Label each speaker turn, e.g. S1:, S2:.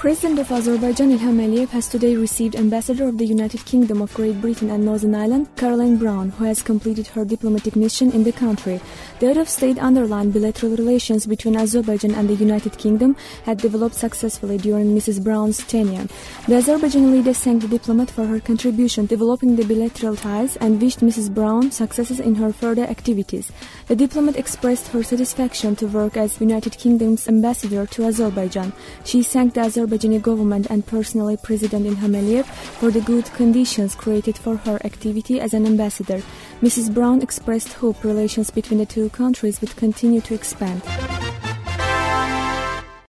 S1: President of Azerbaijan Ilham Aliyev has today received Ambassador of the United Kingdom of Great Britain and Northern Ireland, Caroline Brown, who has completed her diplomatic mission in the country. The head of state underlined bilateral relations between Azerbaijan and the United Kingdom had developed successfully during Mrs. Brown's tenure. The Azerbaijani leader thanked the diplomat for her contribution developing the bilateral ties and wished Mrs. Brown successes in her further activities. The diplomat expressed her satisfaction to work as United Kingdom's ambassador to Azerbaijan. She thanked the Azerbaijani government and personally President Ilham Aliyev for the good conditions created for her activity as an ambassador. Mrs. Brown expressed hope relations between the two countries would continue to expand.